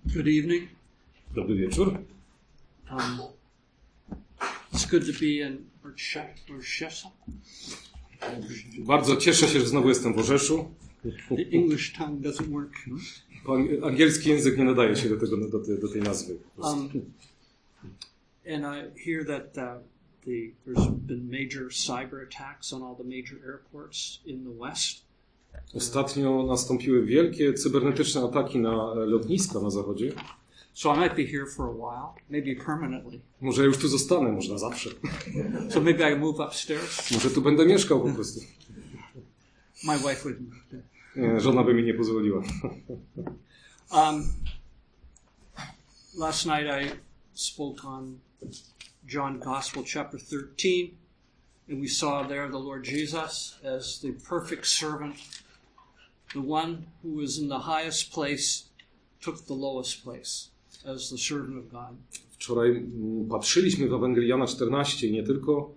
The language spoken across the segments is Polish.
Good evening. Dobry wieczór. It's good to be in Orzesza. Bardzo cieszę się, że znowu jestem w Orzeszu. The English tongue doesn't work. Angielski język nie nadaje się do tej nazwy. And I hear that there's been major cyber attacks on all the major airports in the West. Ostatnio nastąpiły wielkie cybernetyczne ataki na lotniska na zachodzie. So I might be here for a while, maybe permanently. Może już tu zostanę, może na zawsze. So maybe I move upstairs. Może tu będę mieszkał po prostu. My wife wouldn't. Nie, żona by mi nie pozwoliła. Last night I spoke on John Gospel chapter 13, and we saw there the Lord Jesus as the perfect servant, the one who was in the highest place took the lowest place as the servant of God. Wczoraj patrzyliśmy w Ewangelii Jana 14 i nie tylko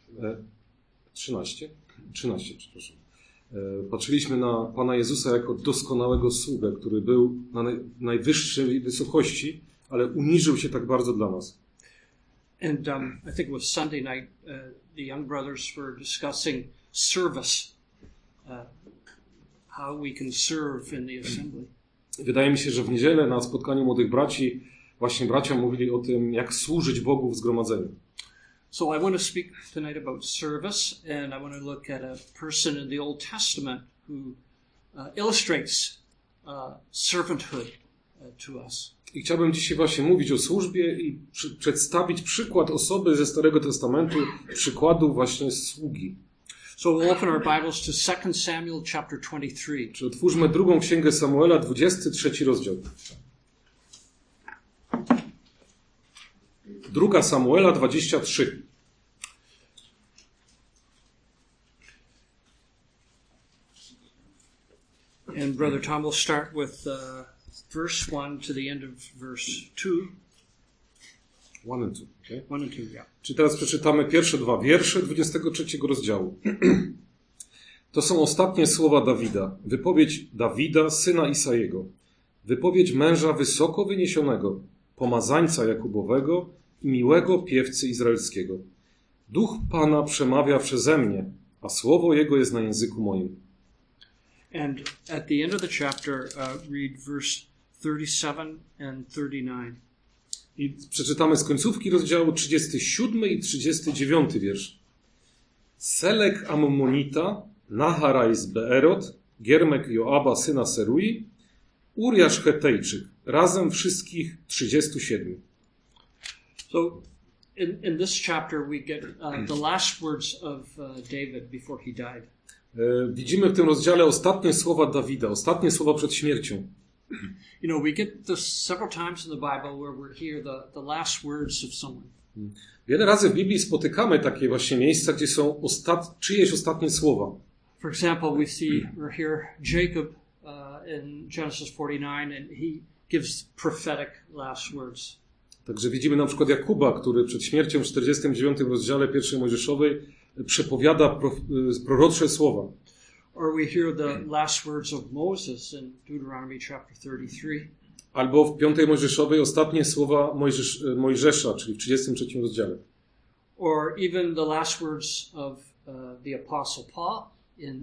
13, przepraszam. Patrzyliśmy na Pana Jezusa jako doskonałego sługę, który był na najwyższej wysokości, ale uniżył się tak bardzo dla nas. And I think it was Sunday night, the young brothers were discussing service, how we can serve in the assembly. Wydaje mi się, że w niedzielę na spotkaniu młodych braci właśnie bracia mówili o tym, jak służyć Bogu w zgromadzeniu. So I want to speak tonight about service, and I want to look at a person in the Old Testament who illustrates servanthood to us. I chciałbym dzisiaj właśnie mówić o służbie i przedstawić przykład osoby ze Starego Testamentu, przykładu właśnie sługi. So we'll open our Bibles to 2 Samuel chapter 23. Czy otwórzmy drugą księgę Samuela, 23 rozdział. Druga Samuela 23. And Brother Tom will start with verse 1 to the end of verse 2. 1 and 2, okay? 1 and 2, yeah. Czy teraz przeczytamy pierwsze dwa wiersze 23 rozdziału. To są ostatnie słowa Dawida. Wypowiedź Dawida, syna Isajego. Wypowiedź męża wysoko wyniesionego, pomazańca Jakubowego i miłego piewcy izraelskiego. Duch Pana przemawia przeze mnie, a słowo Jego jest na języku moim. And at the end of the chapter, read verse 37 and 39. I przeczytamy z końcówki rozdziału 37 i 39 wiersz. Selek Ammonita, Naharaj z Beerot, Giermek Joaba, syna Serui, Uriasz Hetejczyk, razem wszystkich 37. So in this chapter we get the last words of David before he died. Widzimy w tym rozdziale ostatnie słowa Dawida, ostatnie słowa przed śmiercią. You know, we get this several times in the Bible where we hear the last words of someone. Wiele razy w Biblii spotykamy takie właśnie miejsca, gdzie są czyjeś ostatnie słowa. For example, we see or hear Jacob in Genesis 49, and he gives prophetic last words. Także widzimy na przykład Jakuba, który przed śmiercią w 49 rozdziale pierwszej Mojżeszowej przepowiada prorocze słowa. Or we hear the last words of Moses in Deuteronomy chapter 33. Albo w 5 Mojżeszowej ostatnie słowa Mojżesza, czyli w 33 rozdziale. Or even the last words of the Apostle Paul in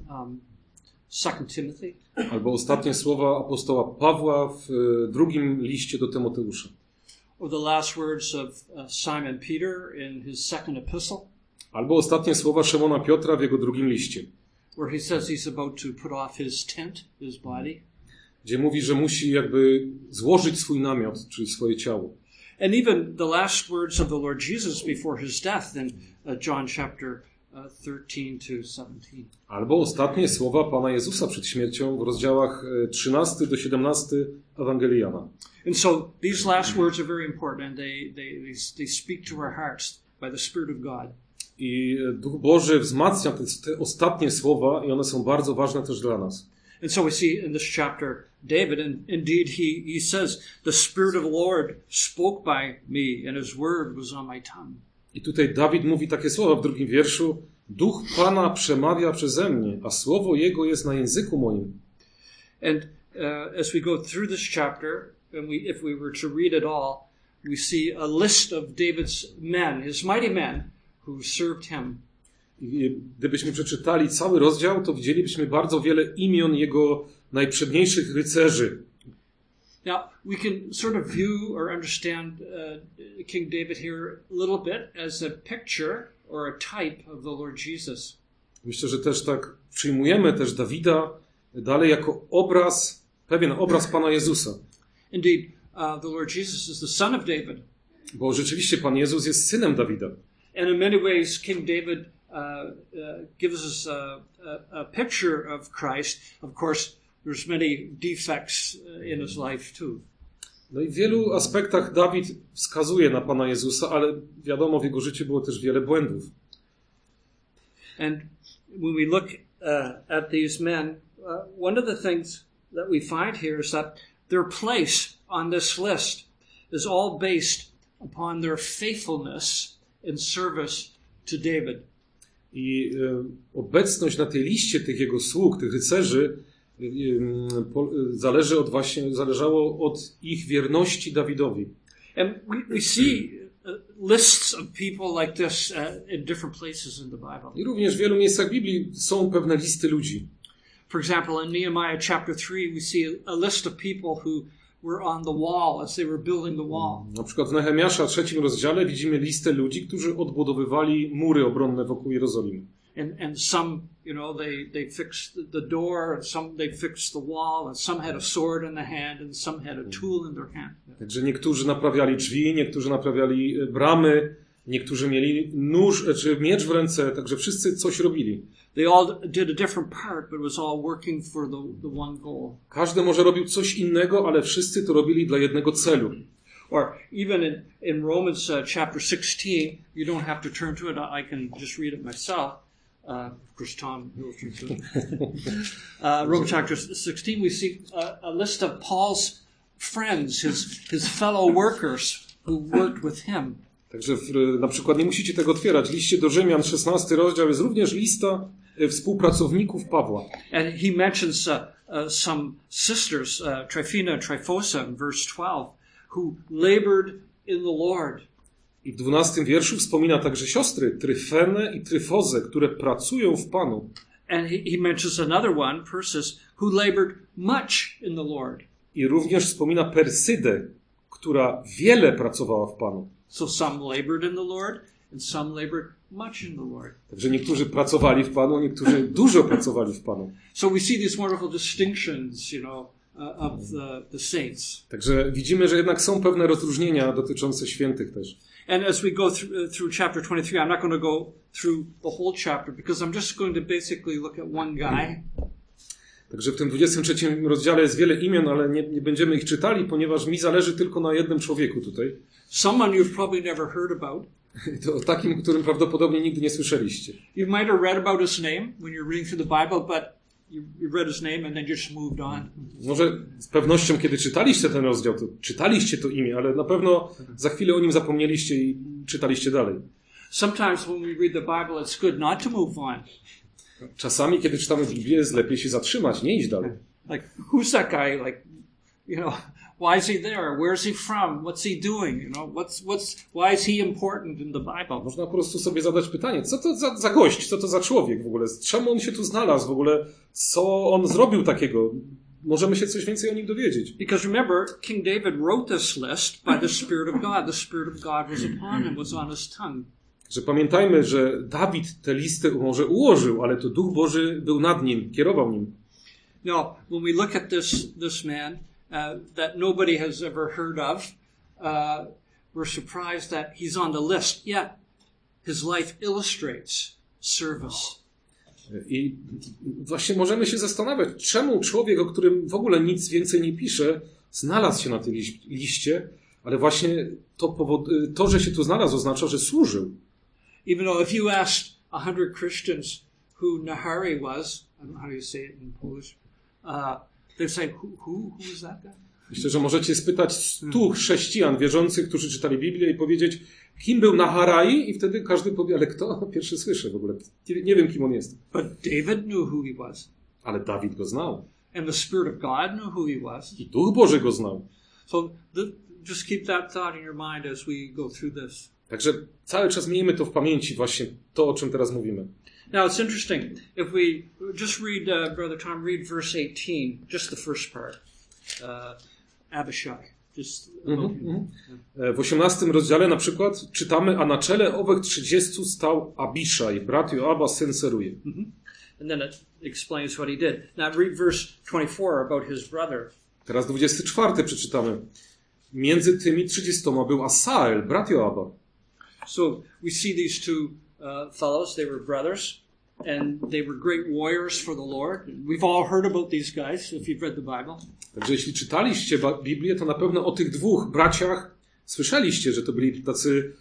2 Timothy. Albo ostatnie słowa apostoła Pawła w drugim liście do Tymoteusza. Or the last words of Simon Peter in his second epistle. Albo ostatnie słowa Szymona Piotra w jego drugim liście. Where he says he's about to put off his tent, his body. Gdzie mówi, że musi jakby złożyć swój namiot, czyli swoje ciało. And even the last words of the Lord Jesus before his death in John chapter 13 to 17. Albo ostatnie słowa Pana Jezusa przed śmiercią w rozdziałach 13 do 17 Ewangelii Jana. And so these last words are very important, and they speak to our hearts by the Spirit of God. I Duch Boży wzmacnia te ostatnie słowa i one są bardzo ważne też dla nas. And so we see in this chapter David, and indeed he says, the Spirit of the Lord spoke by me, and his word was on my tongue. I tutaj Dawid mówi takie słowa w drugim wierszu. Duch Pana przemawia przeze mnie, a słowo Jego jest na języku moim. And as we go through this chapter, and if we were to read it all, we see a list of David's men, his mighty men, who served him. I gdybyśmy przeczytali cały rozdział, to widzielibyśmy bardzo wiele imion jego najprzedniejszych rycerzy. Now, we can sort of view or understand King David here a little bit as a picture or a type of the Lord Jesus. Myślę, że też tak przyjmujemy też Dawida dalej jako obraz, pewien obraz Pana Jezusa. Indeed, the Lord Jesus is the son of David. Bo rzeczywiście Pan Jezus jest synem Dawida. And in many ways, King David gives us a picture of Christ. Of course, there's many defects in his life too. No i w wielu aspektach Dawid wskazuje na Pana Jezusa, ale wiadomo, w jego życiu było też wiele błędów. And when we look at these men, one of the things that we find here is that their place on this list is all based upon their faithfulness in service to David. I obecność na tej liście tych jego sług, tych rycerzy, zależało od ich wierności Dawidowi. And we see lists of people like this in different places in the Bible. I również w wielu miejscach Biblii są pewne listy ludzi. For example, in Nehemiah chapter 3, we see a list of people who were on the wall as they were building the wall. Na przykład w Nehemiasza 3 rozdziale widzimy listę ludzi, którzy odbudowywali mury obronne wokół Jerozolimy. And some, they fixed the door, and some they fixed the wall, and some had a sword in the hand, and some had a tool in their hand. Także niektórzy naprawiali drzwi, niektórzy naprawiali bramy, niektórzy mieli nóż czy miecz w ręce, także wszyscy coś robili. They all did a different part, but it was all working for the one goal. Każdy może robił coś innego, ale wszyscy to robili dla jednego celu. Or even in Romans chapter 16, you don't have to turn to it. I can just read it myself. Of course, Tom will turn to it. Romans chapter 16, we see a list of Paul's friends, his fellow workers who worked with him. Także na przykład nie musicie tego otwierać. W liście do Rzymian, 16 rozdział, jest również lista współpracowników Pawła. And he mentions some sisters, Tryphena and Tryphosa in verse 12, who labored in the Lord. I w 12 wierszu wspomina także siostry Tryfenę i Tryfozę, które pracują w Panu. And he mentions another one, Persis, who labored much in the Lord. I również wspomina Persydę, która wiele pracowała w Panu. So some labored in the Lord, and some labored much in the Lord. Także niektórzy pracowali w Panu, niektórzy dużo pracowali w Panu. So we see these wonderful distinctions, of the saints. Także widzimy, że jednak są pewne rozróżnienia dotyczące świętych też. And as we go through chapter 23, I'm not going to go through the whole chapter because I'm just going to basically look at one guy. Także w tym 23 rozdziale jest wiele imion, ale nie będziemy ich czytali, ponieważ mi zależy tylko na jednym człowieku tutaj. Someone you've probably never heard about. To takim, o którym prawdopodobnie nigdy nie słyszeliście. You might have read about his name when you're reading through the Bible, but you read his name and then just moved on. Może z pewnością, kiedy czytaliście ten rozdział, to czytaliście to imię, ale na pewno za chwilę o nim zapomnieliście i czytaliście dalej. Sometimes when we read the Bible, it's good not to move on. Czasami, kiedy czytamy Biblię, jest lepiej się zatrzymać, nie iść dalej. Like, who's that guy? Like, why is he there? Where's he from? What's he doing? Why is he important in the Bible? Można po prostu sobie zadać pytanie, co to za gość, co to za człowiek w ogóle? Czemu on się tu znalazł w ogóle? Co on zrobił takiego? Możemy się coś więcej o nim dowiedzieć. Because remember, King David wrote this list by the Spirit of God. The Spirit of God was upon him, was on his tongue. Że pamiętajmy, że Dawid tę listę może ułożył, ale to Duch Boży był nad nim, kierował nim. Now, when we look at this man that nobody has ever heard of, we're surprised that he's on the list. Yet, his life illustrates service. I właśnie możemy się zastanawiać, czemu człowiek, o którym w ogóle nic więcej nie pisze, znalazł się na tej liście, ale właśnie to, że się tu znalazł, oznacza, że służył. Even though if you asked 100 Christians who Nahari was, I don't know how you say it in Polish, they'd say, who is that guy? Myślę, że możecie spytać 100 chrześcijan wierzących, którzy czytali Biblię i powiedzieć, kim był Naharai? I wtedy każdy powie, ale kto? Pierwszy słyszę w ogóle. Nie wiem, kim on jest. But David knew who he was. Ale Dawid go znał. And the Spirit of God knew who he was. I Duch Boży go znał. So just keep that thought in your mind as we go through this. Także cały czas miejmy to w pamięci, właśnie to, o czym teraz mówimy. Now it's interesting. If we just read, Brother Tom, read verse 18, just the first part. Abishai. W 18 rozdziale na przykład czytamy, a na czele owych 30 stał Abiszaj, brat Joaba, syn Seruje. And then it explains what he did. Now read verse 24 about his brother. Teraz 24 przeczytamy. Między tymi 30 był Asael, brat Joaba. So we see these two fellows. They were brothers, and they were great warriors for the Lord. We've all heard about these guys if you've read the Bible. Także jeśli czytaliście Biblię, to na pewno o tych dwóch braciach słyszeliście, że to byli tacy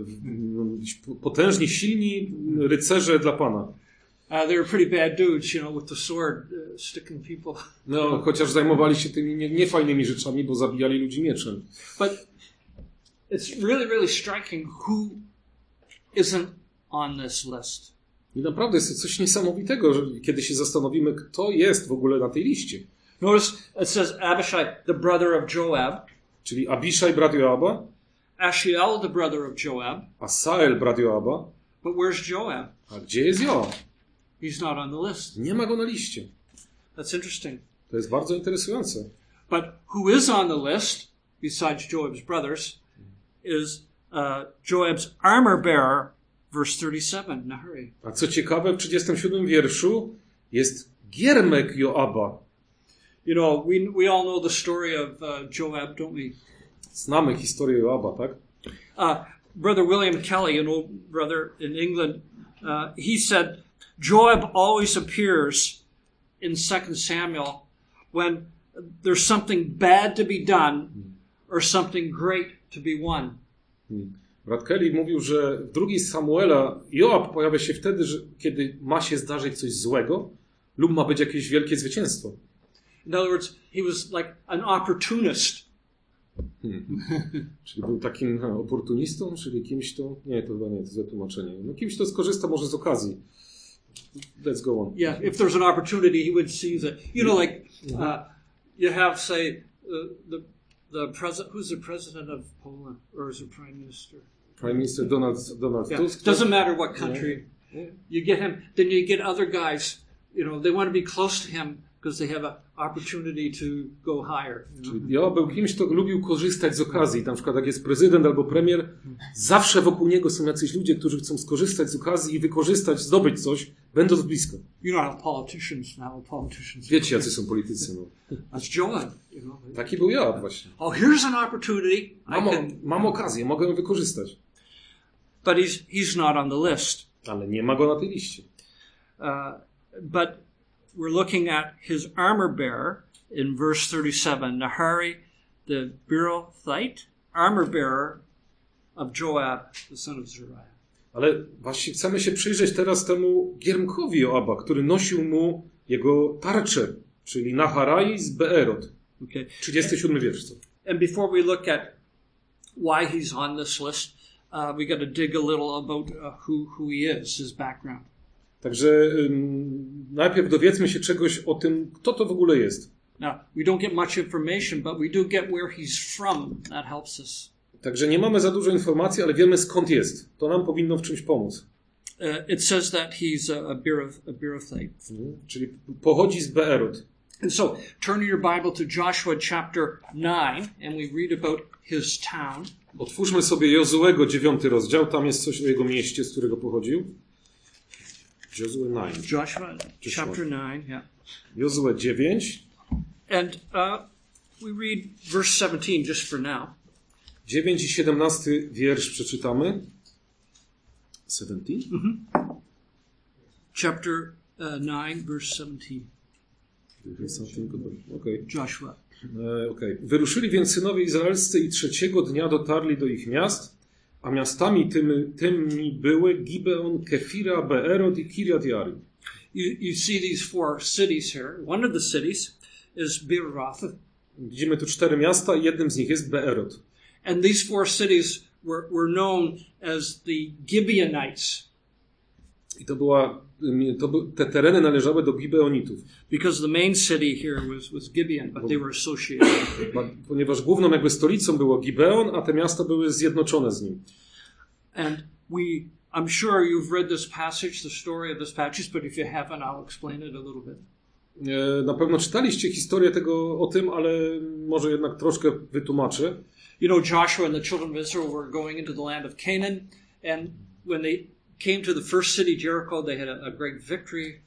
potężni, silni rycerze dla Pana. They were pretty bad dudes, you know, with the sword sticking people. No, chociaż zajmowali się tymi niefajnymi rzeczami, bo zabijali ludzi mieczem. But it's really, really striking who isn't on this list. I naprawdę jest to coś niesamowitego, że kiedy się zastanowimy, kto jest w ogóle na tej liście. Notice it says Abishai, the brother of Joab. Czyli Abiszaj, brat Joaba. Ashiel, the brother of Joab. Asael, brat Joaba. But where's Joab? A gdzie jest Joab? He's not on the list. Nie ma go na liście. That's interesting. To jest bardzo interesujące. But who is on the list, besides Joab's brothers, is Joab's armor bearer, verse 37, Nahari. A co ciekawe, w 37 wierszu jest giermek Joaba. You know, we all know the story of Joab, don't we? Znamy historię Joaba, tak? Brother William Kelly, an old brother in England, he said, Joab always appears in 2 Samuel when there's something bad to be done or something great to be won. Brat Kelly mówił, że w 2 Samuela Joab pojawia się wtedy, kiedy ma się zdarzyć coś złego lub ma być jakieś wielkie zwycięstwo. In other words, he was like an opportunist. Czyli był takim oportunistą, czyli kimś to... Nie, to chyba nie, to złe tłumaczenie. No kimś, kto skorzysta może z okazji. Let's go on. Yeah, if there's an opportunity, he would seize it. You know, like you have, say, the president. Who's the president of Poland, or is it prime minister? Prime Minister Donald Yeah. Tusk. Doesn't matter what country. Yeah. You get him, then you get other guys. You know, they want to be close to him because they have an opportunity to go higher. You know? Czyli Joab był kimś, kto lubił korzystać z okazji. Na przykład jak jest prezydent albo premier, zawsze wokół niego są jacyś ludzie, którzy chcą skorzystać z okazji i wykorzystać, zdobyć coś, będąc blisko. You know how politicians. Wiecie, jacy są politycy. No. That's Joab. You know. Taki był Joab właśnie. Oh, here's an opportunity. Mam okazję, mogę ją wykorzystać. But he's not on the list. Ale nie ma go na tej liście. But we're looking at his armor bearer in verse 37, Nahari the Beerothite, armor bearer of Joab, the son of Zeruiah. Ale właśnie chcemy się przyjrzeć teraz temu giermkowi Joaba, który nosił mu jego tarczę, czyli Naharai z Beerot. Okay. 37 wiersz. And before we look at why he's on this list, we got to dig a little about who he is, his background. Także najpierw dowiedzmy się czegoś o tym, kto to w ogóle jest. Now, we don't get much information, but we do get where he's from. That helps us. Także nie mamy za dużo informacji, ale wiemy skąd jest. To nam powinno w czymś pomóc. It says that he's a Beerothite. Czyli pochodzi z Beerot. And so, turn your Bible to Joshua chapter 9, and we read about his town. Otwórzmy sobie Jozuego 9 rozdział, tam jest coś o jego mieście, z którego pochodził. Jozue 9. Joshua chapter 9, yeah. Jozue 9. And we read verse 17 just for now. 9 i 17 wiersz przeczytamy. 17? Chapter 9, verse 17. Okay. Joshua. Okay. Wyruszyli więc synowie izraelscy i 3 dnia dotarli do ich miast, a miastami tymi były Gibeon, Kefira, Beerot i Kirjat Jearim. You see these 4 cities here. One of the cities is Beeroth. Widzimy tu 4 miasta i jednym z nich jest Beerot. And these 4 cities were known as the Gibeonites. I te tereny należały do Gibeonitów. Because the main city here was Gibeon, but they were associated. Ponieważ główną jakby stolicą było Gibeon, a te miasta były zjednoczone z nim. And I'm sure you've read this passage, the story of this passage, but if you haven't, I'll explain it a little bit. Na pewno czytaliście historię o tym, ale może jednak troszkę wytłumaczę. You know, Joshua and the children of Israel were going into the land of Canaan, and when they came to the first city, Jericho, they had a great victory.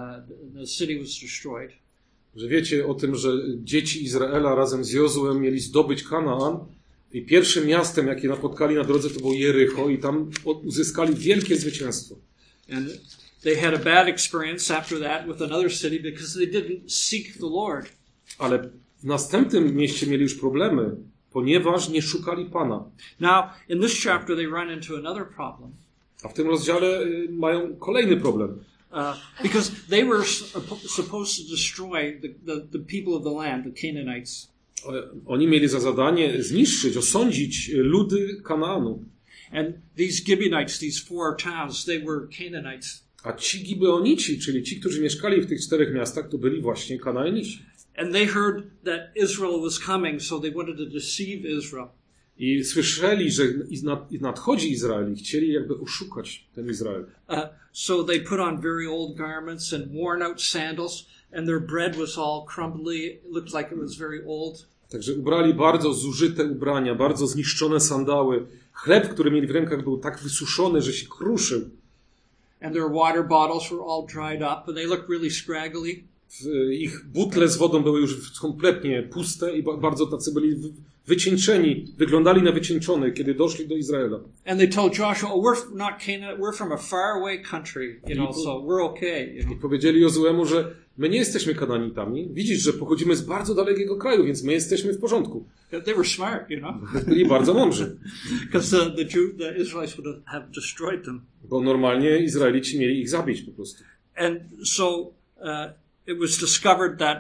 The city was destroyed. Że wiecie o tym, że dzieci Izraela razem z Jozuem mieli zdobyć Kanaan i pierwszym miastem, jakie napotkali na drodze, to było Jericho i tam uzyskali wielkie zwycięstwo. And they had a bad experience after that with another city because they didn't seek the Lord. Ale w następnym mieście mieli już problemy, ponieważ nie szukali Pana. Now, in this chapter they run into another problem. A w tym rozdziale mają kolejny problem. Because they were supposed to destroy the people of the land, the Canaanites. Oni mieli za zadanie zniszczyć, osądzić ludy Kanaanu. And these Gibeonites, these 4 towns, they were Canaanites. A ci Gibeonici, czyli ci, którzy mieszkali w tych 4 miastach, to byli właśnie Kanaanici. And they heard that Israel was coming, so they wanted to deceive Israel. I słyszeli, że nadchodzi Izrael i chcieli jakby oszukać ten Izrael. So they put on very old garments and worn out sandals, and their bread was all crumbly. It looked like it was very old. Także ubrali bardzo zużyte ubrania, bardzo zniszczone sandały. Chleb, który mieli w rękach, był tak wysuszony, że się kruszył. And their water bottles were all dried up, and they looked really scraggly. Ich butle z wodą były już kompletnie puste i bardzo tacy byli wycieńczeni, wyglądali na wycieńczonych, kiedy doszli do Izraela. And they told Joshua, we're not Canaan, we're from a faraway country, so we're okay. I powiedzieli Jozuemu, że my nie jesteśmy Kanaanitami. Widzisz, że pochodzimy z bardzo dalekiego kraju, więc my jesteśmy w porządku. They were smart, Byli bardzo mądrzy. Because the Israelites would have destroyed them. Bo normalnie Izraelici mieli ich zabić po prostu. And so it was discovered that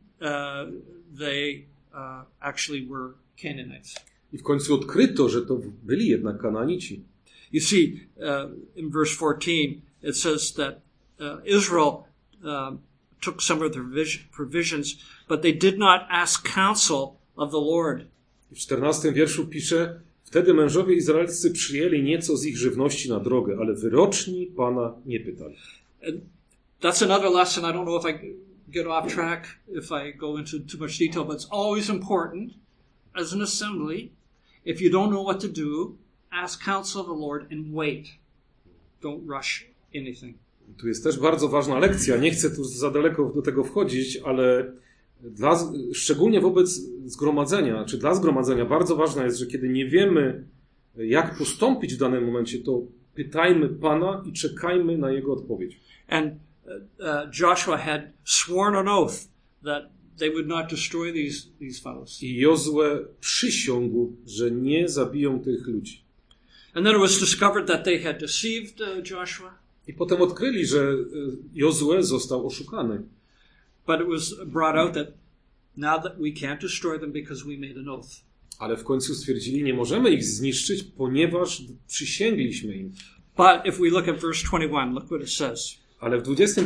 they actually were Canaanites. I w końcu odkryto, że to byli jednak Kanaanici. You see, in verse 14, it says that Israel took some of their provisions, but they did not ask counsel of the Lord. W 14 wierszu pisze: Wtedy mężowie izraelscy przyjęli nieco z ich żywności na drogę, ale wyroczni Pana nie pytali. And that's another lesson. I don't know if I get off track if I go into too much detail, but it's always important as an assembly, if you don't know what to do, ask counsel of the Lord and wait. Don't rush anything. Tu jest też bardzo ważna lekcja. Nie chcę tu za daleko do tego wchodzić, ale szczególnie wobec zgromadzenia, czy dla zgromadzenia bardzo ważne jest, że kiedy nie wiemy, jak postąpić w danym momencie, to pytajmy Pana i czekajmy na Jego odpowiedź. And Joshua had sworn an oath that they would not destroy these fellows. I Jozue przysiągł, że nie zabiją tych ludzi. And then it was discovered that they had deceived Joshua. I potem odkryli, że Jozue został oszukany. But it was brought out that now that we can't destroy them because we made an oath. Ale w końcu stwierdzili, nie możemy ich zniszczyć, ponieważ przysięgliśmy im. But if we look at verse 21, look what it says. Ale w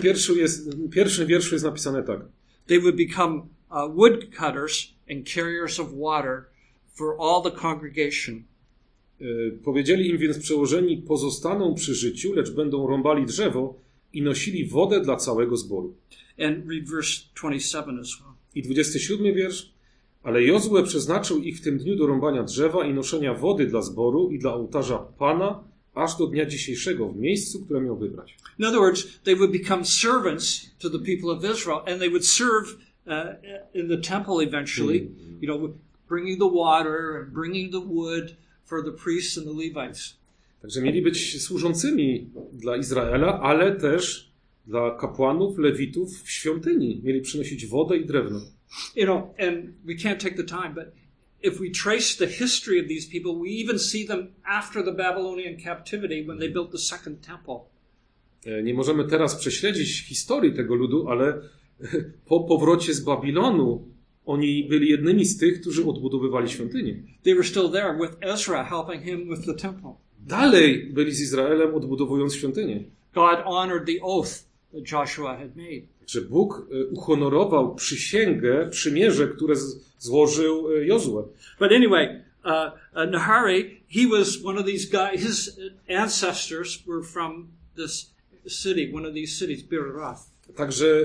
21 wierszu jest napisane tak. They would become woodcutters and carriers of water for all the congregation. Powiedzieli im więc przełożeni, pozostaną przy życiu, lecz będą rąbali drzewo i nosili wodę dla całego zboru. And read verse 27 as well. I 27 wiersz. Ale Jozue przeznaczył ich w tym dniu do rąbania drzewa i noszenia wody dla zboru i dla ołtarza Pana, aż do dnia dzisiejszego, w miejscu, które miał wybrać. In other words, they would become servants to the people of Israel, and they would serve in the temple eventually, bringing the water and bringing the wood for the priests and the Levites. Także mieli być służącymi dla Izraela, ale też dla kapłanów, lewitów w świątyni. Mieli przynosić wodę i drewno. And we can't take the time, but if we trace the history of these people, we even see them after the Babylonian captivity when they built the second temple. Nie możemy teraz prześledzić historii tego ludu, ale po powrocie z Babilonu oni byli jednymi z tych, którzy odbudowywali świątynię. They were still there with Ezra helping him with the temple. Dalej byli z Izraelem, odbudowując świątynię. God honored the oath that Joshua had made. Że Bóg uhonorował przysięgę, przymierze, które złożył Jozue. But anyway, Nahari, he was one of these guys, his ancestors were from this city, one of these cities, Beeroth. Także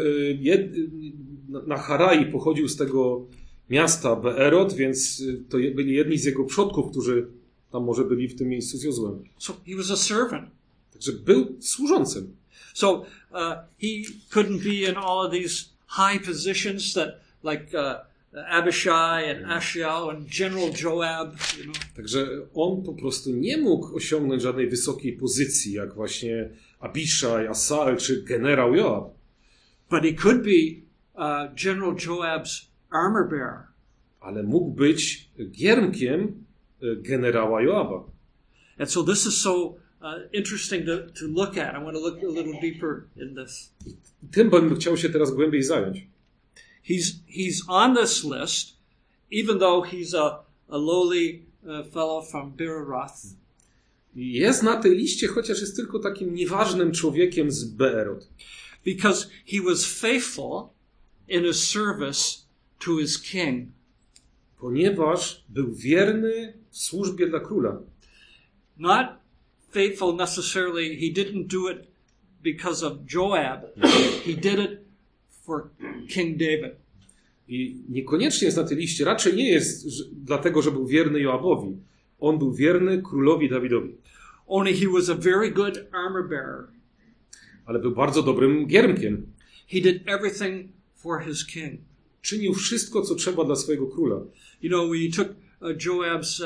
Naharai pochodził z tego miasta Beerot, więc to byli jedni z jego przodków, którzy tam może byli w tym miejscu z Jozłem. So he was a servant. Także był służącym. So he couldn't be in all of these high positions that like Abishai and Ashiel and General Joab, you know. Także on po prostu nie mógł osiągnąć żadnej wysokiej pozycji, jak właśnie Abiszaj, Asal czy generał Joab. But he could be General Joab's armor bearer. Ale mógł być giermkiem generała Joaba. And so this is so interesting to look at. I want to look a little deeper in this. Tym bym chciał się teraz głębiej zająć. He's on this list, even though he's a lowly fellow from Beeroth. Jest na tej liście, chociaż jest tylko takim nieważnym człowiekiem z Beerot. Because he was faithful in his service to his king. Ponieważ był wierny w służbie dla króla. Not faithful necessarily, he didn't do it because of Joab. He did it for King David. I niekoniecznie jest na tej liście, raczej nie jest dlatego, że był wierny Joabowi. On był wierny królowi Dawidowi. Only he was a very good armor bearer. Ale był bardzo dobrym giermkiem. He did everything for his king. Czynił wszystko, co trzeba dla swojego króla. You know, when he took Joab's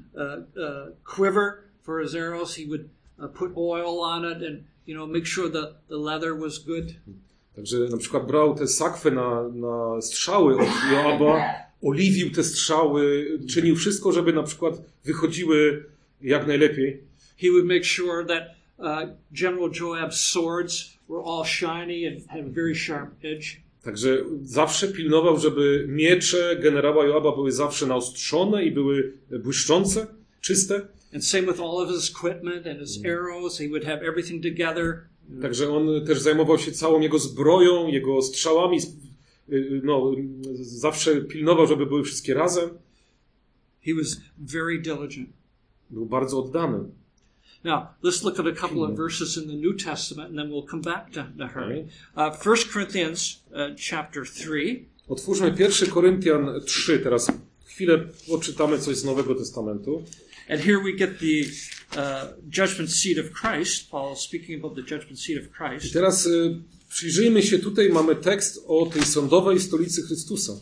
quiver for his arrows, he would put oil on it and, you know, make sure the leather was good. Także na przykład brał te sakwy na strzały od Joaba, oliwił te strzały, czynił wszystko, żeby na przykład wychodziły jak najlepiej. He would make sure that General Joab's swords were all shiny and had a very sharp edge. Także zawsze pilnował, żeby miecze generała Joaba były zawsze naostrzone i były błyszczące, czyste. And same with all of his equipment and his arrows. He would have everything together. Także on też zajmował się całą jego zbroją, jego strzałami. No, zawsze pilnował, żeby były wszystkie razem. He was very diligent. Był bardzo oddany. Now, let's look at a couple of verses in the New Testament and then we'll come back to her. 1 Corinthians chapter 3. Otwórzmy 1 Koryntian 3. Teraz chwilę poczytamy coś z Nowego Testamentu. And here we get the judgment seat of Christ. Paul is speaking about the judgment seat of Christ. I teraz przyjrzyjmy się, tutaj mamy tekst o tej sądowej stolicy Chrystusa.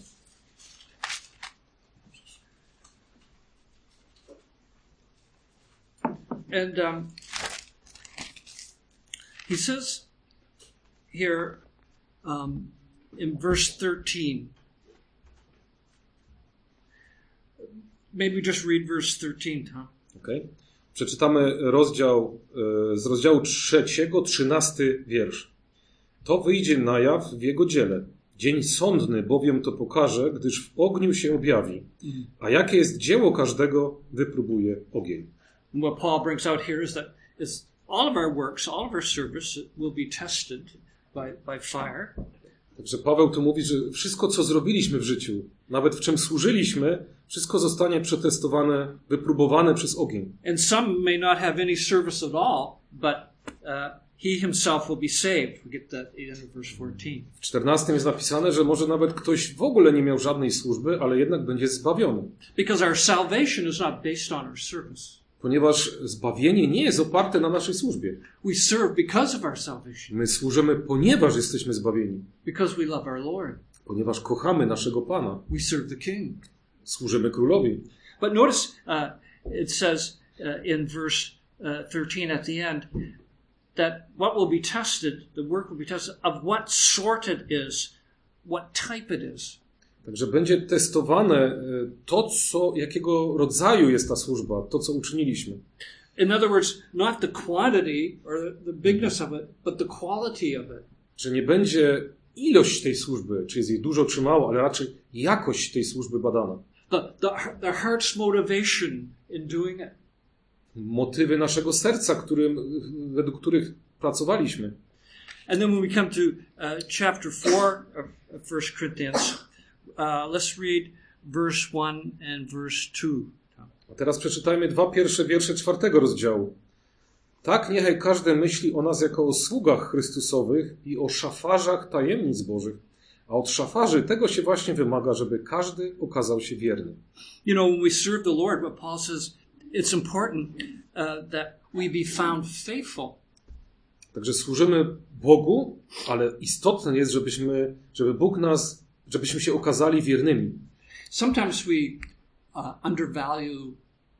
And he says here in verse 13, maybe just read verse 13, Tom. Okay. Przeczytamy z rozdziału 3, 13 wiersz. To wyjdzie na jaw w jego dziele. Dzień sądny bowiem to pokaże, gdyż w ogniu się objawi. A jakie jest dzieło każdego, wypróbuje ogień. And what Paul brings out here is that all of our works, all of our service will be tested by fire. Także Paweł tu mówi, że wszystko, co zrobiliśmy w życiu, nawet w czym służyliśmy, wszystko zostanie przetestowane, wypróbowane przez ogień. And some may not have any service at all, but he himself will be saved. We get that in verse 14. W 14 jest napisane, że może nawet ktoś w ogóle nie miał żadnej służby, ale jednak będzie zbawiony. Because our salvation is not based on our service. Ponieważ zbawienie nie jest oparte na naszej służbie. We serve because of our salvation. My służymy, ponieważ jesteśmy zbawieni. Because we love our Lord. Ponieważ kochamy naszego Pana. We serve the King. Służymy Królowi. But notice it says in verse 13 at the end that what will be tested, the work will be tested of what sort it is, what type it is. Także będzie testowane to, jakiego rodzaju jest ta służba, to, co uczyniliśmy. In other words, not the quantity or the bigness of it, but the quality of it. Że nie będzie ilość tej służby, czy jest jej dużo, czy mało, ale raczej jakość tej służby badana. The heart's motivation in doing it. Motywy naszego serca, według których pracowaliśmy. And then when we come to chapter 4 of 1 Corinthians, let's read verse 1 and verse 2. A teraz przeczytajmy 2 pierwsze wiersze 4 rozdziału. Tak niechaj każdy myśli o nas jako o sługach Chrystusowych i o szafarzach tajemnic Bożych. A od szafarzy tego się właśnie wymaga, żeby każdy okazał się wierny. You know, when we serve the Lord, what Paul says, it's important that we be found faithful. Także służymy Bogu, ale istotne jest, żebyśmy się okazali wiernymi. Sometimes we undervalue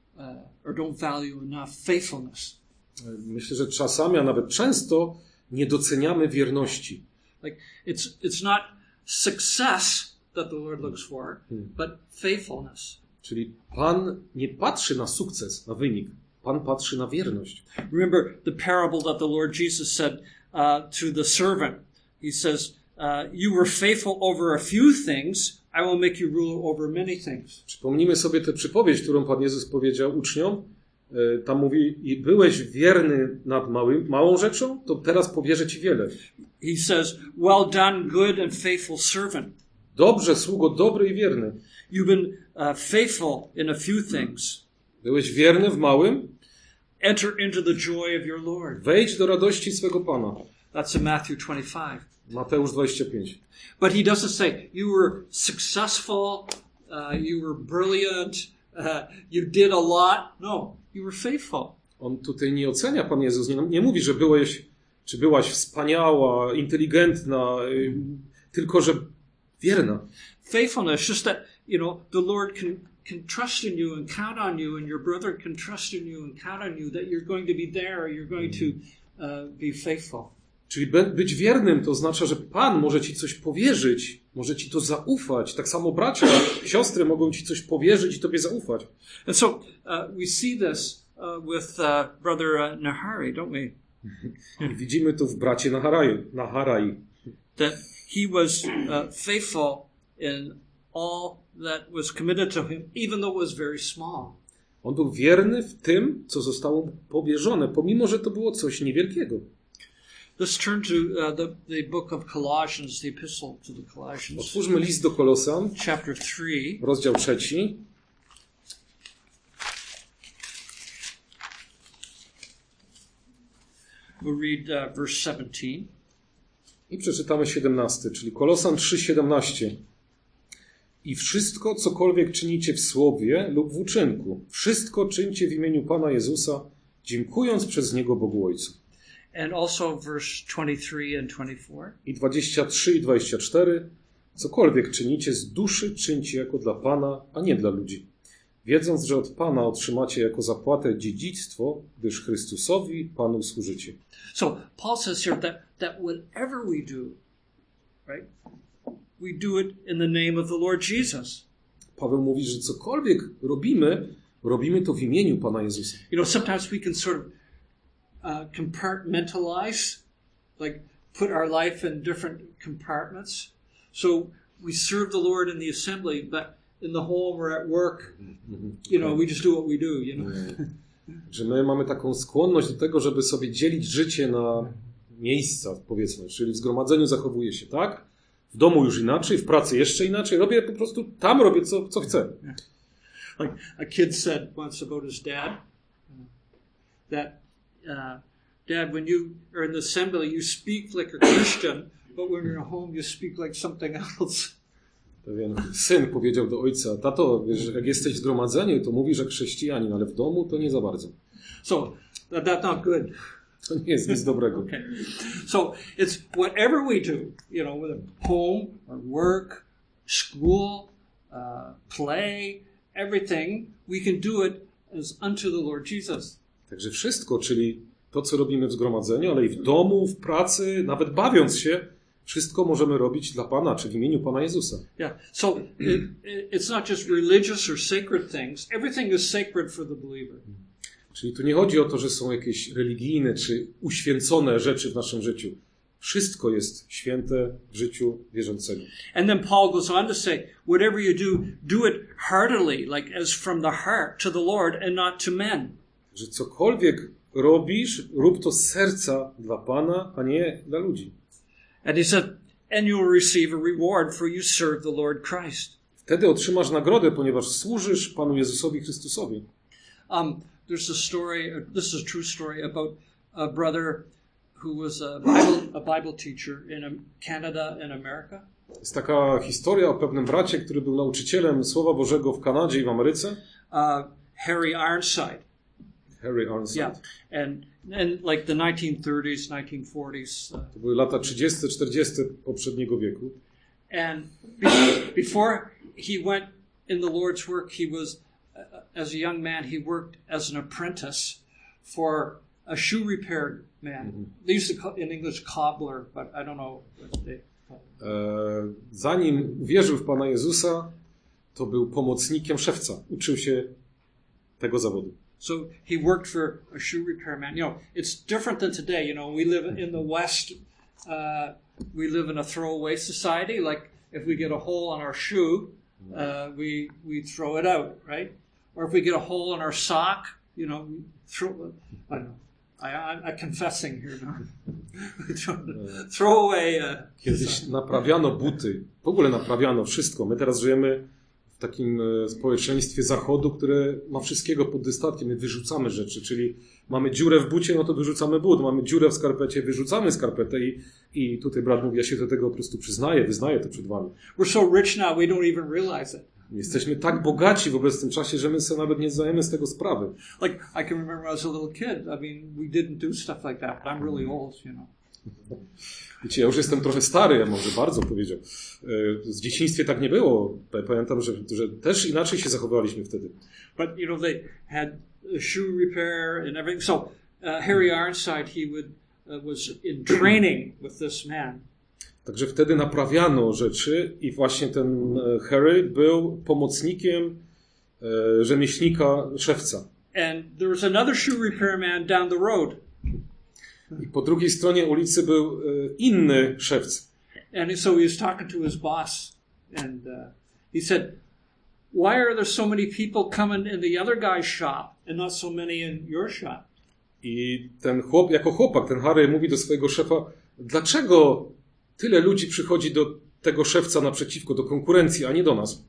or don't value enough faithfulness. Myślę, że czasami, a nawet często nie doceniamy wierności. Like it's not success that the Lord looks for, but faithfulness. Czyli Pan nie patrzy na sukces, na wynik. Pan patrzy na wierność. Remember the parable that the Lord Jesus said to the servant. He says, you were faithful over a few things, I will make you ruler over many things. Przypomnijmy sobie tę przypowieść, którą Pan Jezus powiedział uczniom. Tam mówi, i byłeś wierny nad małą rzeczą, to teraz powierzę Ci wiele. He says, well done, good and faithful servant. Dobrze, sługo, dobry i wierny. You've been faithful in a few things. Byłeś wierny w małym? Enter into the joy of your Lord. Wejdź do radości swego Pana. That's in Matthew 25. Mateusz 25. But he doesn't say, you were successful, you were brilliant, you did a lot. No, you were faithful. On tutaj nie ocenia, Pan Jezus, nie mówi, że byłaś wspaniała, inteligentna, tylko że wierna. Faithfulness, just that, you know, the Lord can trust in you and count on you, and your brother can trust in you and count on you that you're going to be there, you're going to be faithful. Czyli być wiernym to oznacza, że Pan może Ci coś powierzyć, może Ci to zaufać. Tak samo bracia, siostry mogą Ci coś powierzyć i Tobie zaufać. And so we see this with brother Nahari, don't we? Widzimy to w bracie Naharai. That he was faithful in all that was committed to him, even though it was very small. On był wierny w tym, co zostało mu powierzone, pomimo, że to było coś niewielkiego. Let's turn to the book of Colossians, the epistle to the Colossians. Otwórzmy list do Kolosan, chapter 3. rozdział 3. We'll read verse 17. I przeczytamy 17, czyli Kolosan 3:17. I wszystko, cokolwiek czynicie w słowie lub w uczynku, wszystko czyńcie w imieniu Pana Jezusa, dziękując przez Niego Bogu Ojcu. And also verse 23 and 24. I 23 i 24. Cokolwiek czynicie z duszy, czyńcie jako dla Pana, a nie dla ludzi. Wiedząc, że od Pana otrzymacie jako zapłatę dziedzictwo, gdyż Chrystusowi, Panu służycie. So Paul says here that whatever we do, right, we do it in the name of the Lord Jesus. Paweł mówi, że cokolwiek robimy to w imieniu Pana Jezusa. You know, sometimes we can sort of compartmentalize, like put our life in different compartments. So we serve the Lord in the assembly, but in the home or at work, you know, we just do what we do, you know. Że my mamy taką skłonność do tego, żeby sobie dzielić życie na miejsca, powiedzmy, czyli w zgromadzeniu zachowuję się tak, w domu już inaczej, w pracy jeszcze inaczej, robię po prostu, tam robię co chcę. Like a kid said once about his dad, that Dad, when you are in the assembly, you speak like a Christian, but when you're at home, you speak like something else. Pewien syn powiedział do ojca, tato, wiesz, jak jesteś w zgromadzeniu, to mówisz jak chrześcijanin, ale w domu to nie za bardzo. So, that's not good. To nie jest nic dobrego. Okay. So, it's whatever we do, you know, whether home or work, school, play, everything, we can do it as unto the Lord Jesus. Także wszystko, czyli to, co robimy w zgromadzeniu, ale i w domu, w pracy, nawet bawiąc się, wszystko możemy robić dla Pana, czy w imieniu Pana Jezusa. Yeah. So it's not just religious or sacred things. Everything is sacred for the believer. Czyli tu nie chodzi o to, że są jakieś religijne czy uświęcone rzeczy w naszym życiu. Wszystko jest święte w życiu wierzącego. And then Paul goes on to say, whatever you do, do it heartily, like as from the heart to the Lord and not to men. Że cokolwiek robisz, rób to z serca dla Pana, a nie dla ludzi. And he said, and you will receive a reward for you serve the Lord Christ. Wtedy otrzymasz nagrodę, ponieważ służysz Panu Jezusowi Chrystusowi. There's a story, this is a true story about a brother who was a Bible teacher in Canada and America. Jest taka historia o pewnym bracie, który był nauczycielem Słowa Bożego w Kanadzie i w Ameryce. Harry Ironside. Harry Ironside. Yeah, and like the 1930s, 1940s. To były lata 30, 40 poprzedniego wieku. And before he went in the Lord's work, he was, as a young man, he worked as an apprentice for a shoe repair man. They used to call in English cobbler, but I don't know what they call it. Zanim uwierzył w Pana Jezusa, to był pomocnikiem szewca. Uczył się tego zawodu. So he worked for a shoe repair man. You know, it's different than today. You know, we live in the West. We live in a throwaway society. Like if we get a hole on our shoe, we throw it out, right? Or if we get a hole in our sock, you know, we throw. I don't know. I'm confessing here now. Throw away. Kiedyś naprawiano buty. W ogóle naprawiano wszystko. My teraz żyjemy w takim społeczeństwie zachodu, które ma wszystkiego pod dostatkiem. My wyrzucamy rzeczy, czyli mamy dziurę w bucie, no to wyrzucamy but. Mamy dziurę w skarpecie, wyrzucamy skarpetę i tutaj brat mówi, ja się do tego po prostu przyznaję, wyznaję to przed wami. We're so rich now, we don't even realize it. Jesteśmy tak bogaci w obecnym czasie, że my sobie nawet nie zdajemy z tego sprawy. Like, I can remember when I was a little kid, I mean, we didn't do stuff like that, but I'm really old, you know. Wiecie, ja już jestem trochę stary, ja może bardzo powiedział. W dzieciństwie tak nie było. Pamiętam, że też inaczej się zachowaliśmy wtedy. But, you know, they had shoe repair and everything. So, Harry Ironside, he was in training with this man. Także wtedy naprawiano rzeczy i właśnie ten Harry był pomocnikiem rzemieślnika, szewca. And there was another shoe repair man down the road. I po drugiej stronie ulicy był inny szewc. And so he was talking to his boss and he said, why are there so many people coming in the other guy's shop and not so many in your shop? I ten jako chłopak, ten Harry mówi do swojego szefa, dlaczego tyle ludzi przychodzi do tego szewca naprzeciwko, do konkurencji, a nie do nas?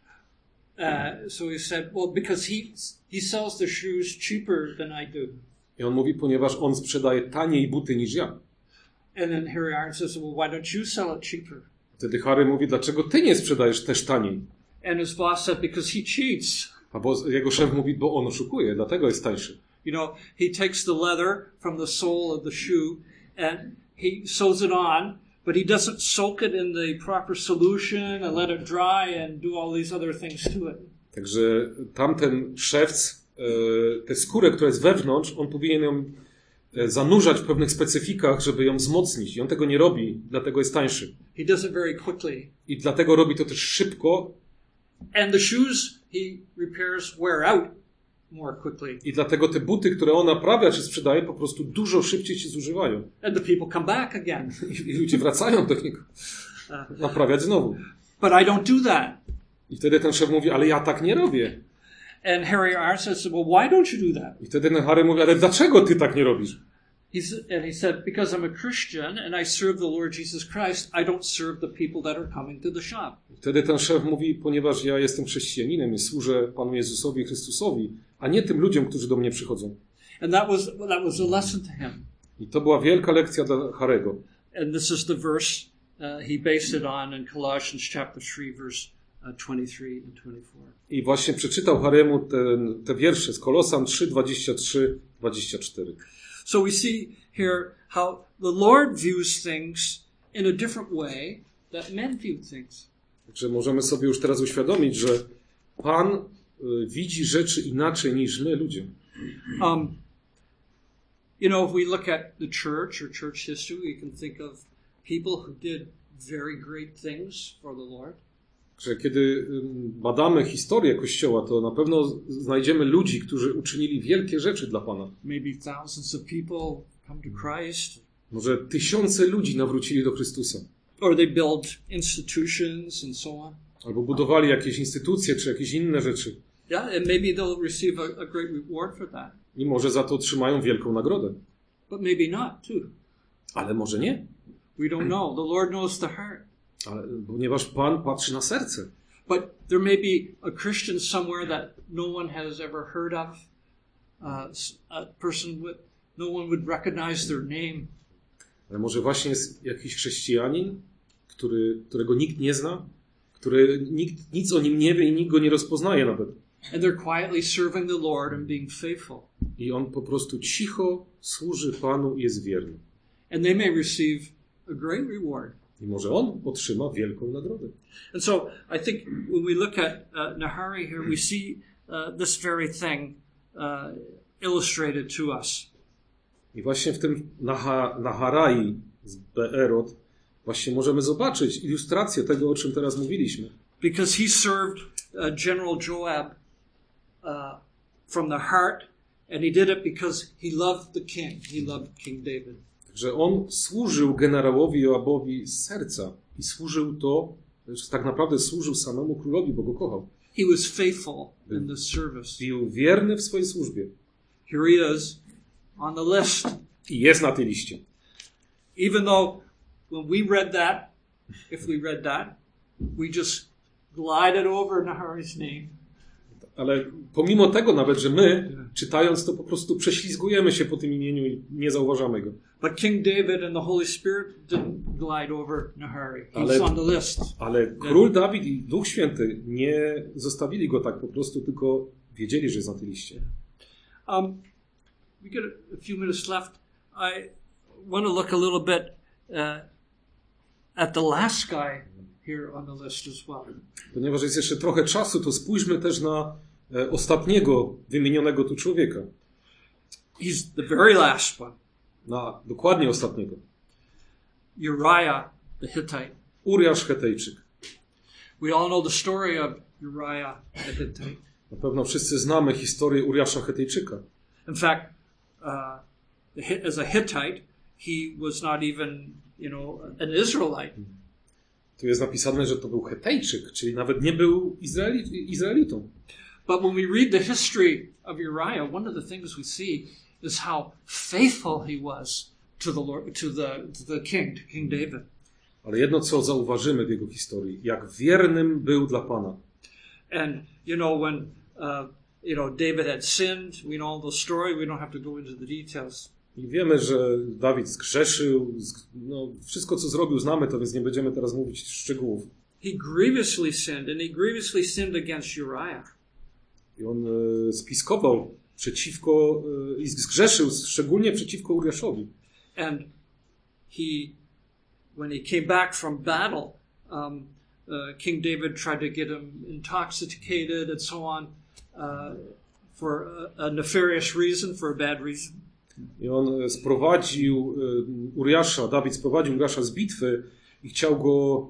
So he said, well, because he sells the shoes cheaper than I do. I on mówi, ponieważ on sprzedaje taniej buty niż ja. And then Harry Ironside says, well, why don't you sell it cheaper? Wtedy Harry mówi, dlaczego ty nie sprzedajesz też taniej? And his boss said, because he cheats. A jego szef mówi, bo on oszukuje, dlatego jest tańszy. You know, he takes the leather from the sole of the shoe and he sews it on, but he doesn't soak it in the proper solution and let it dry and do all these other things to it. Także tamten szewc, tę skórę, która jest wewnątrz, on powinien ją zanurzać w pewnych specyfikach, żeby ją wzmocnić. I on tego nie robi, dlatego jest tańszy. He does it very quickly. I dlatego robi to też szybko. And the shoes he repairs wear out more quickly. I dlatego te buty, które on naprawia czy sprzedaje, po prostu dużo szybciej się zużywają. And the people come back again. I ludzie wracają do niego naprawiać znowu. But I don't do that. I wtedy ten szef mówi, ale ja tak nie robię. And Harry Ironside said, well, why don't you do that? I wtedy ten Harry mówi, ale dlaczego ty tak nie robisz? And he said, because I'm a Christian and I serve the Lord Jesus Christ, I don't serve the people that are coming to the shop. Wtedy ten szef mówi, ponieważ ja jestem chrześcijaninem i służę Panu Jezusowi Chrystusowi, a nie tym ludziom, którzy do mnie przychodzą. And that was a lesson to him. I to była wielka lekcja dla Harego. And this is the verse he based it on in Colossians chapter 3, verse 23 and 24. I właśnie przeczytał Haremu te wiersze z Kolosan 3, 23, 24. So we see here how the Lord views things in a different way that men view things. Także możemy sobie już teraz uświadomić, że Pan widzi rzeczy inaczej niż my, ludzie. You know, if we look at the church or church history, we can think of people who did very great things for the Lord. Że kiedy badamy historię Kościoła, to na pewno znajdziemy ludzi, którzy uczynili wielkie rzeczy dla Pana. Maybe thousands of people come to Christ. Może tysiące ludzi nawrócili do Chrystusa. Or they build institutions and so on. Albo budowali jakieś instytucje, czy jakieś inne rzeczy. Yeah, and maybe they'll receive a great reward for that. I może za to otrzymają wielką nagrodę. But maybe not, too. Ale może nie. We don't know. The Lord knows the heart. Ale, ponieważ Pan patrzy na serce. But there may be a Christian somewhere that no one has ever heard of. A person no one would recognize their name. Ale może właśnie jest jakiś chrześcijanin, którego nikt nie zna, który nikt nic o nim nie wie i nikt go nie rozpoznaje nawet. And they're quietly serving the Lord and being faithful. I on po prostu cicho służy Panu i jest wierny. And they may receive a great reward. I może on otrzyma wielką nagrodę. And so I think when we look at Nahari here, we see this very thing illustrated to us. I właśnie w tym Naharai z Beerot właśnie możemy zobaczyć ilustrację tego, o czym teraz mówiliśmy. Because he served General Joab from the heart, and he did it because he loved the king. He loved King David. Że on służył generałowi Joabowi z serca i służył to, że tak naprawdę służył samemu królowi, bo go kochał. He was faithful in the service. Był wierny w swojej służbie. Here he is on the list. I jest na tej liście. Even though when we read that, if we read that, we just glided over Nahari's name. Ale pomimo tego nawet, że my, czytając to, po prostu prześlizgujemy się po tym imieniu i nie zauważamy go. But King David and the Holy Spirit didn't glide over Nahari. He's on the list. Ale król Dawid i Duch Święty nie zostawili go tak po prostu, tylko wiedzieli, że jest na tej liście. We got a few minutes left. I want to look a little bit at the last guy here on the list as well. Ponieważ jest jeszcze trochę czasu, to spójrzmy też na ostatniego wymienionego tu człowieka. He's the very last one. Na dokładnie ostatniego. Uriah the Hittite. Uriasz Hetejczyk. We all know the story of Uriah the Hittite. Na pewno wszyscy znamy historię Uriasza Hetejczyka. In fact, as a Hittite, he was not even, an Israelite. Tu jest napisane, że to był Hetejczyk, czyli nawet nie był Izraelitą. But when we read the history of Uriah, one of the things we see is how faithful he was to the Lord, to the king, to King David. Ale jedno, co zauważymy w jego historii, jak wiernym był dla Pana. And when David had sinned, we know the story. We don't have to go into the details. I wiemy, że Dawid zgrzeszył, wszystko co zrobił znamy to, więc nie będziemy teraz mówić szczegółów. He grievously sinned, and he grievously sinned against Uriah. I on spiskował przeciwko i zgrzeszył szczególnie przeciwko Uriaszowi. And when he came back from battle, King David tried to get him intoxicated and so on for a nefarious reason, for a bad reason. I on Dawid sprowadził Uriasza z bitwy i chciał go,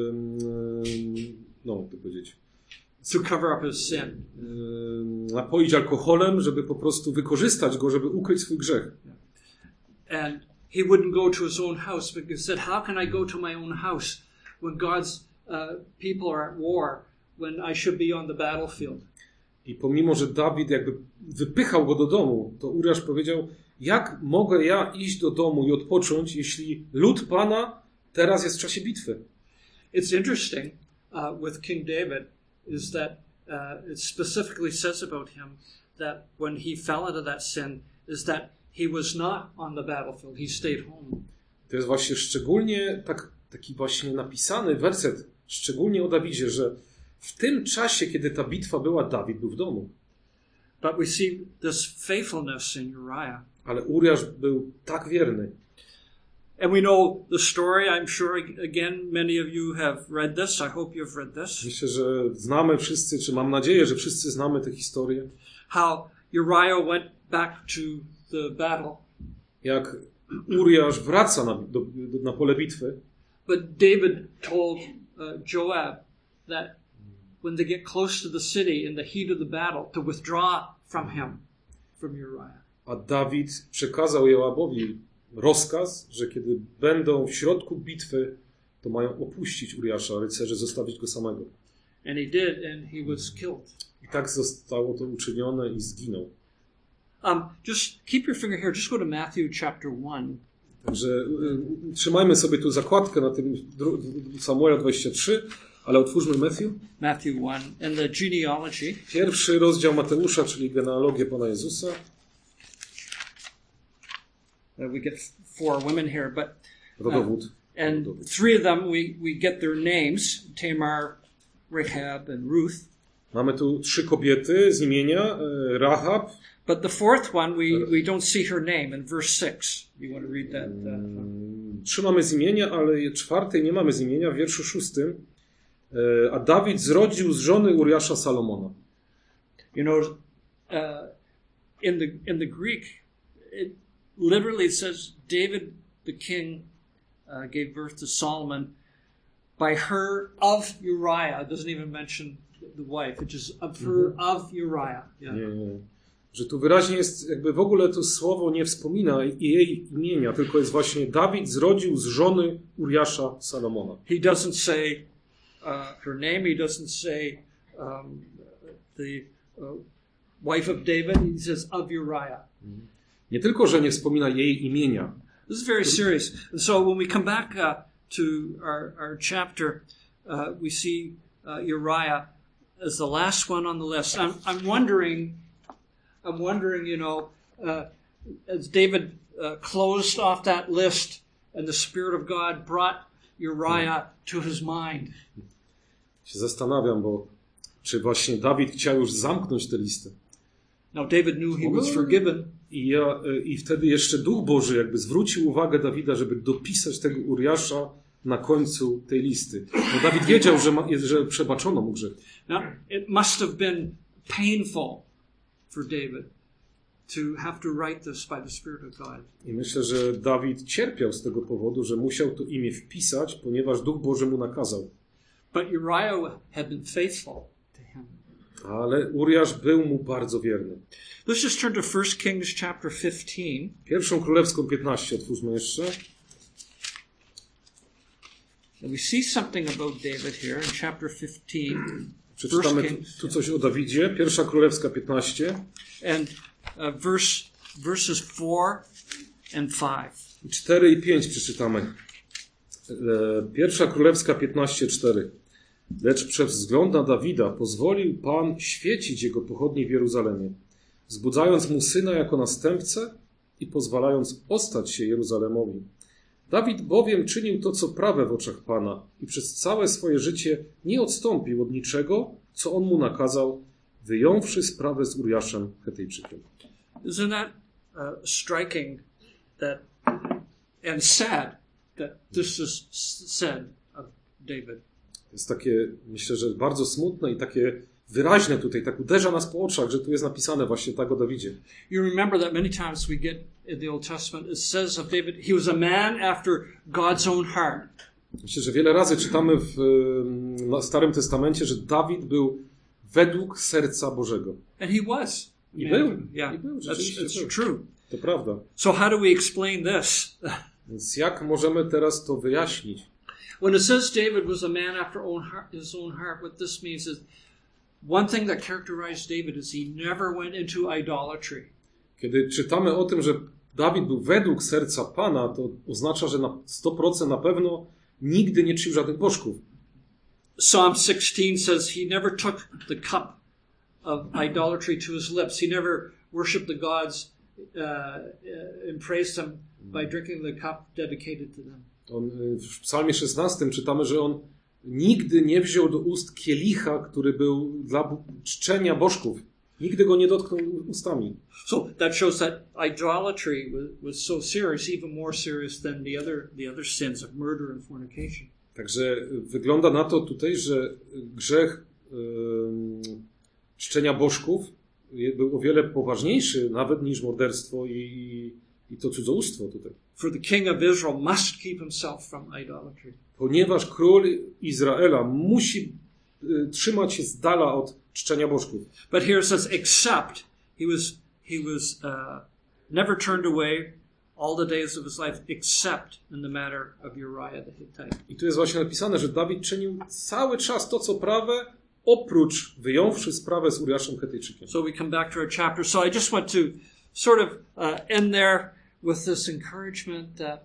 to cover up his sin. Napoić alkoholem, żeby po prostu wykorzystać go, żeby ukryć swój grzech. And he wouldn't go to his own house because he said, how can I go to my own house when God's people are at war, when I should be on the battlefield? I pomimo, że Dawid jakby wypychał go do domu, to Uriasz powiedział, jak mogę ja iść do domu i odpocząć, jeśli lud Pana teraz jest w czasie bitwy? It's interesting with King David is that it specifically says about him that when he fell into that sin is that he was not on the battlefield, he stayed home. To jest właśnie szczególnie taki właśnie napisany werset, szczególnie o Dawidzie, że w tym czasie, kiedy ta bitwa była, Dawid był w domu. But we see this faithfulness in Uriah. Ale Uriasz był tak wierny. And we know the story. I'm sure, again, many of you have read this. I hope you've read this. Myślę, że znamy wszyscy, czy mam nadzieję, że wszyscy znamy tę historię. How Uriah went back to the battle. Jak Uriasz wraca na pole bitwy. But David told Joab that when they get close to the city in the heat of the battle, to withdraw from Uriah. A Dawid przekazał Joabowi rozkaz, że kiedy będą w środku bitwy, to mają opuścić Uriasza, rycerze, zostawić go samego. And he did, and he was killed. I tak zostało to uczynione i zginął. Just keep your finger here. Just go to Matthew chapter 1. Także trzymajmy sobie tu zakładkę na tym Samuela 23, ale otwórzmy Matthew 1 and the genealogy. Pierwszy rozdział Mateusza, czyli genealogię Pana Jezusa. We get 4 women here, but Rodowód. and 3 of them we get their names: Tamar, Rahab, and Ruth. Mamy tu 3 kobiety z imienia Rahab. But the 4th one we don't see her name in verse 6. You want to read that? 3 mamy z imienia, ale 4 nie mamy z imienia w wierszu 6. A Dawid zrodził z żony Uriasza Salomona. You know, in the Greek, it literally says David the king gave birth to Solomon by her of Uriah. It doesn't even mention the wife. It just of her of Uriah. Yeah. Nie. Że tu wyraźnie jest, jakby w ogóle to słowo nie wspomina jej imienia, tylko jest właśnie Dawid zrodził z żony Uriasza Salomona. He doesn't say her name. He doesn't say the wife of David. He says of Uriah. Nie tylko, że nie wspomina jej imienia. This is very serious. And so when we come back to our chapter, we see Uriah as the last one on the list. I'm wondering, you know, as David closed off that list and the Spirit of God brought Uriah to his mind. Się zastanawiam, bo czy właśnie Dawid chciał już zamknąć tę listę. Now David knew he was forgiven. I wtedy jeszcze Duch Boży jakby zwrócił uwagę Dawida, żeby dopisać tego Uriasza na końcu tej listy. Bo Dawid wiedział, że przebaczono mu grzech. Now, it must have been painful for David to have to write this by the Spirit of God. I myślę, że Dawid cierpiał z tego powodu, że musiał to imię wpisać, ponieważ Duch Boży mu nakazał. But Uriah had been faithful to him. Ale Uriasz był mu bardzo wierny. Let's just turn to 1 Kings chapter 15. Pierwszą Królewską 15 otwórzmy jeszcze. And we see something about David here in chapter 15. Przeczytamy tu coś o Dawidzie. Pierwsza Królewska 15. And verses 4 and 5. 4 i 5 przeczytamy. Pierwsza Królewska 15:4. Lecz przez wzgląd na Dawida pozwolił Pan świecić jego pochodni w Jeruzalemie, wzbudzając mu syna jako następcę i pozwalając ostać się Jeruzalemowi. Dawid bowiem czynił to, co prawe w oczach Pana i przez całe swoje życie nie odstąpił od niczego, co on mu nakazał, wyjąwszy sprawę z Uriaszem Chetyjczykiem. Isn't that striking that and sad that this is said of David? To jest takie, myślę, że bardzo smutne i takie wyraźne tutaj, tak uderza nas po oczach, że tu jest napisane właśnie tak o Dawidzie. You remember that many times we get in the Old Testament, it says of David, he was a man after God's own heart. Myślę, że wiele razy czytamy w Starym Testamencie, że Dawid był według serca Bożego. And he was. I był. Yeah, I był, that's true. To prawda. So how do we explain this? Więc jak możemy teraz to wyjaśnić? When it says David was a man after his own heart, what this means is one thing that characterized David is he never went into idolatry. Kiedy czytamy o tym, że Dawid był według serca Pana, to oznacza, że na 100% na pewno nigdy nie czcił żadnych bożków. Psalm 16 says he never took the cup of idolatry to his lips. He never worshipped the gods and praised them by drinking the cup dedicated to them. W Psalmie 16 czytamy, że on nigdy nie wziął do ust kielicha, który był dla czczenia bożków. Nigdy go nie dotknął ustami. So that shows that idolatry was so serious, even more serious than the other sins of murder and fornication. Także wygląda na to tutaj, że grzech czczenia bożków był o wiele poważniejszy nawet niż morderstwo i to cudzołóstwo tutaj. For the king of Israel must keep himself from idolatry. Ponieważ król Izraela musi trzymać się z dala od czczenia bożków. But here it says except he was never turned away all the days of his life except in the matter of Uriah the Hittite. I tu jest właśnie napisane, że Dawid czynił cały czas to, co prawe, oprócz wyjąwszy sprawę z Uriaszem Chetyjczykiem. So we come back to our chapter. So I just want to sort of end there with this encouragement that,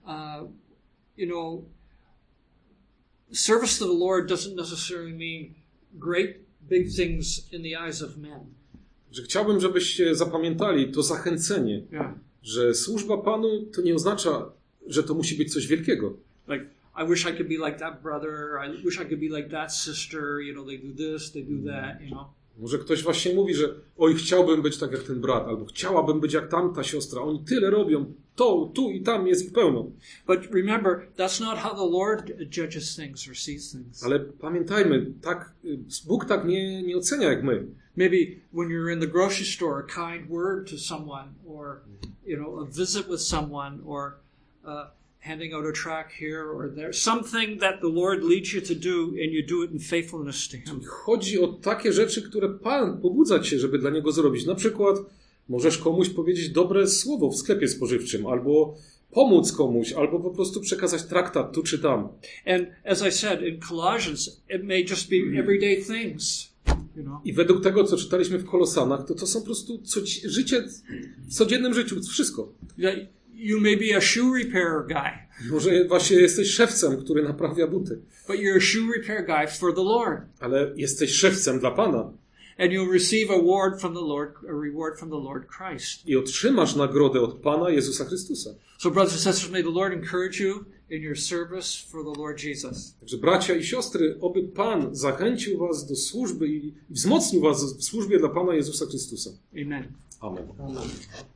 service to the Lord doesn't necessarily mean great, big things in the eyes of men. Że chciałbym, żebyście zapamiętali to zachęcenie, że służba Panu to nie oznacza, że to musi być coś wielkiego. Like, I wish I could be like that brother, I wish I could be like that sister, they do this, they do that, Może ktoś właśnie mówi, że oj, chciałbym być tak jak ten brat, albo chciałabym być jak tamta siostra, oni tyle robią, to, tu i tam jest ich pełno. But remember, that's not how the Lord judges things or sees things. Ale pamiętajmy, Bóg tak nie ocenia jak my. Maybe when you're in the grocery store, a kind word to someone, or a visit with someone, or handing out a tract here or there, something that the Lord leads you to do, and you do it in faithfulness to Him. Chodzi o takie rzeczy, które Pan pobudza cię, żeby dla Niego zrobić. Na przykład możesz komuś powiedzieć dobre słowo w sklepie spożywczym, albo pomóc komuś, albo po prostu przekazać traktat tu czy tam. And as I said, in Colossians, it may just be everyday things. I według tego, co czytaliśmy w Kolosanach, to są po prostu życie w codziennym życiu, wszystko. You may be a shoe repair guy. Może właśnie jesteś szewcem, który naprawia buty. But you're a shoe repair guy for the Lord. Ale jesteś szewcem dla Pana. And you'll receive a reward from the Lord Christ. I otrzymasz nagrodę od Pana Jezusa Chrystusa. So brothers and sisters, may the Lord encourage you in your service for the Lord Jesus. Także bracia i siostry, oby Pan zachęcił was do służby i wzmocnił was w służbie dla Pana Jezusa Chrystusa. Amen. Amen.